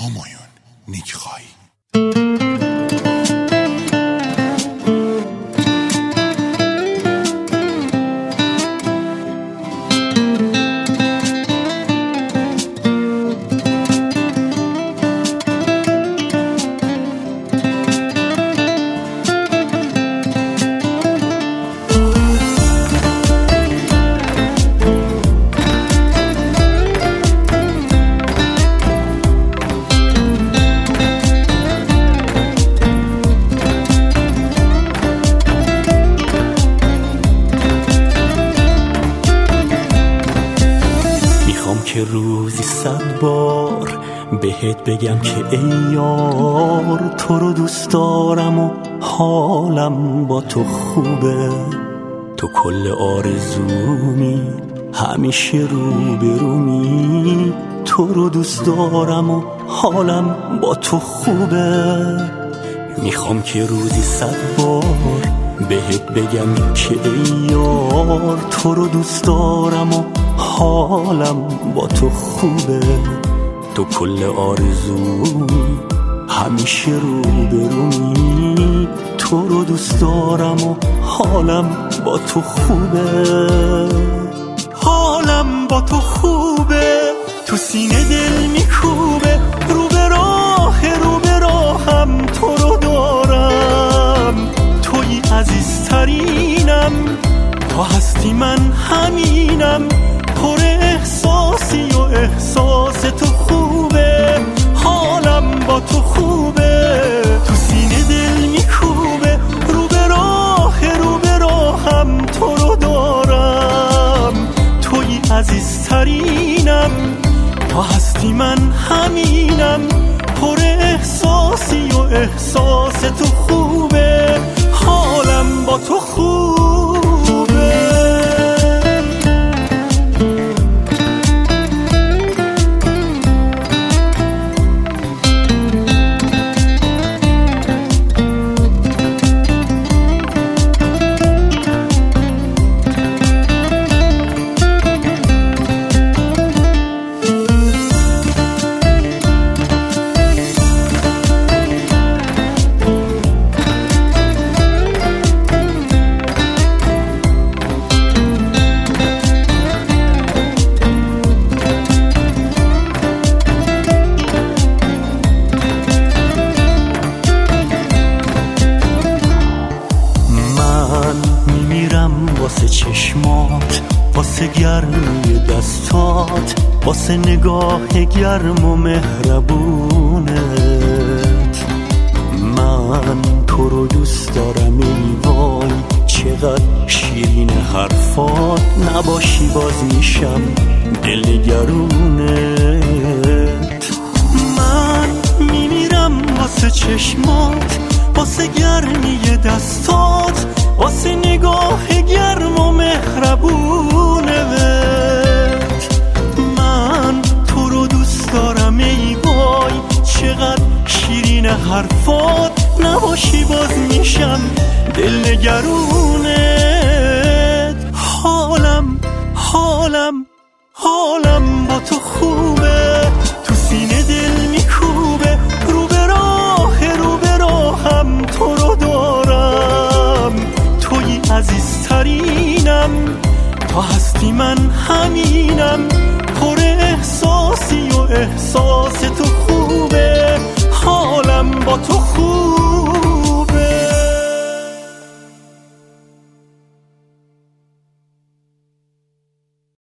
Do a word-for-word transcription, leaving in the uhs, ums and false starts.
همایون نیکخوای. که روزی صد بار بهت بگم که ای یار، تو رو دوست دارم و حالم با تو خوبه. تو کل آرزومی، همیشه رو برومی. تو رو دوست دارم و حالم با تو خوبه. میخوام که روزی صد بار بهت بگم که ای یار، تو رو دوست دارم و حالم با تو خوبه. تو کل آرزومی، همیشه رو برومی. تو رو دوست دارم و حالم با تو خوبه. حالم با تو خوبه، تو سینه دل میکوبه. رو به راه رو به راهم تو رو دارم. توی عزیزترینم، تو هستی من همینم. پر احساسی و احساس تو خوبه. حالم با تو خوبه، تو سینه دل میکوبه. رو به راه رو به راهم تو رو دارم. توی عزیزترینم، تو هستی من همینم. پر احساسی و احساس تو خوبه. حالم با تو خوبه. واسه چشمات، واسه گرمی دستات، واسه نگاه گرم و مهربونت. من تو رو دوست دارم ای وای، چقدر شیرین حرفات. نباشی باز میشم دلنگرونت. من میمیرم واسه چشمات، واسه گرمی دستات، واسه نگاه گرم و مهربونت. من تو رو دوست دارم ای وای، چقدر شیرین حرفات. نباشی باز میشم دلنگرونت. حالم حالم حالم با تو خوبه، تو سینه دل میکوبه. رو به راه رو به راهم تو رو دارم. توی عزیزترینم، تو هستی من همینم. پر احساسی و احساس تو خوبه. حالم با تو خوبه.